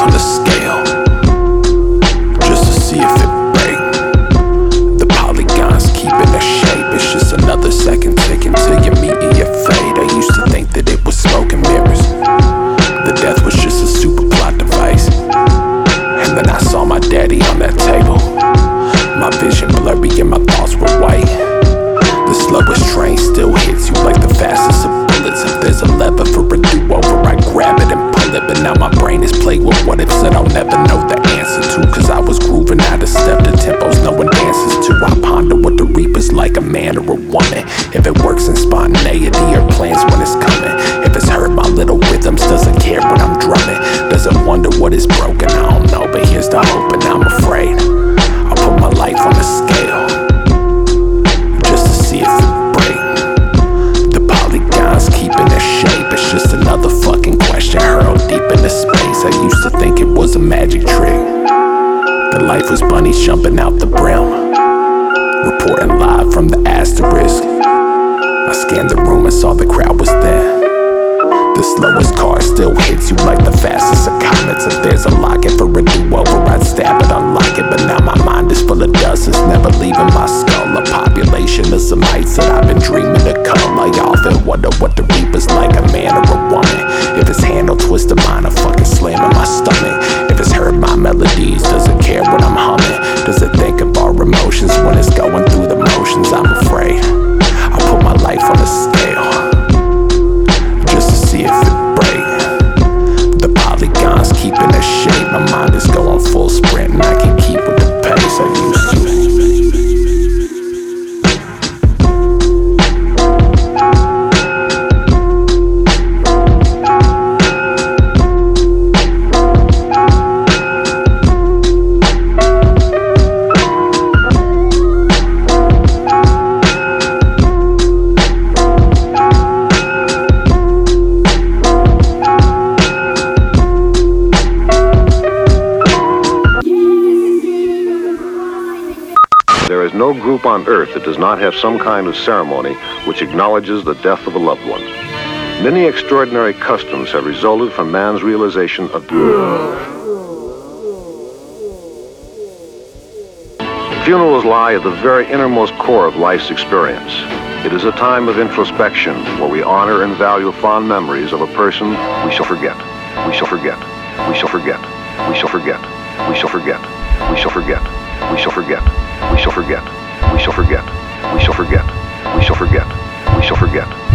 on the scale, just to see if it break. The polygons keeping their shape. It's just another second ticking till you meet your fate. I used to think that it was smoke and mirrors. The death was just a super plot device. And then I saw my daddy on that table. My vision blurry and my thoughts were white. The slowest train still hits you like the fastest of bullets. If there's a lever for a do-over, I grab it and pull it. But now my brain is plagued with what ifs that I'll never know the answer to. Cause I was grooving out of step to tempos no one dances to. I ponder what the reaper's like, a man or a woman. If it works in spontaneity or plans when it's coming. If it's heard my little rhythms, doesn't care when I'm drumming. Doesn't wonder what is broken, I don't know. But here's the hope and I'm afraid I'll put my life on the scale, just to see if it break. The polygons keeping their shape. It's just another fucking question hurled deep into space. I used to think it was a magic trick, that life was bunnies jumping out the brim, reporting live from the asterisk. I scanned the room and saw the crowd was there. The slowest car still hits you like the fastest of comets. If there's a locket for a do-over, I'd stab it, unlock it. But now my mind is full of dust, it's never leaving my skull. A population of some heights that I've been dreaming to come. I often wonder what the reaper's like, a man or a woman. If his hand will twist of mine, I fucking slam in my stomach. If it's heard my melodies, does it care what I'm humming? Does it think of our emotions when it's going through the motions? I'm afraid I'll put my life on the scale, just to see if it break. The polygons keeping their shape. My mind is going full sprint and I can keep with the pace I used to. There is no group on earth that does not have some kind of ceremony which acknowledges the death of a loved one. Many extraordinary customs have resulted from man's realization of Funerals lie at the very innermost core of life's experience. It is a time of introspection where we honor and value fond memories of a person we shall forget. We shall forget. We shall forget. We shall forget. We shall forget. We shall forget. We shall forget. We shall forget. We shall forget. We shall forget. We shall forget. We shall forget.